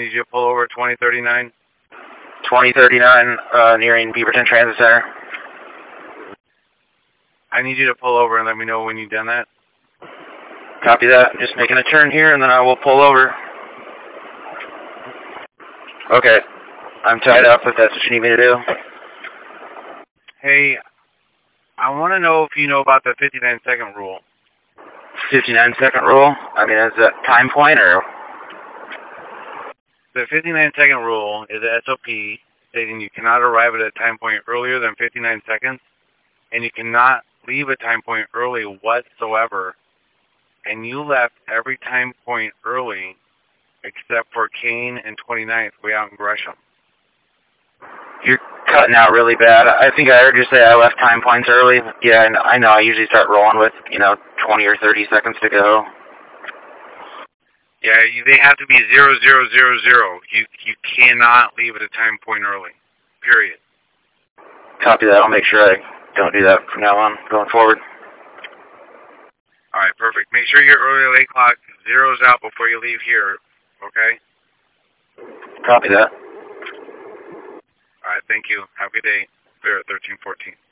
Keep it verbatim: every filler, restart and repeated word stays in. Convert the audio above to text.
need you to pull over twenty thirty-nine. twenty thirty-nine, uh, nearing Beaverton Transit Center. I need you to pull over and let me know when you've done that. Copy that. Just making a turn here, and then I will pull over. Okay. I'm tied up if that's what you need me to do. Hey, I want to know if you know about the fifty-nine second rule. fifty-nine second rule? I mean, is that time point, or? The fifty-nine second rule is a S O P stating you cannot arrive at a time point earlier than fifty-nine seconds, and you cannot leave a time point early whatsoever. And you left every time point early except for Kane and twenty-ninth way out in Gresham. You're cutting out really bad. I think I heard you say I left time points early. Yeah, I know. I usually start rolling with, you know, twenty or thirty seconds to go. Yeah, you, they have to be zero, zero, zero, zero. You you cannot leave at a time point early. Period. Copy that. I'll make sure I don't do that from now on, going forward. All right, perfect. Make sure your early late clock zeroes out before you leave here, okay? Copy that. All right, thank you. Have a good day. We're at thirteen fourteen.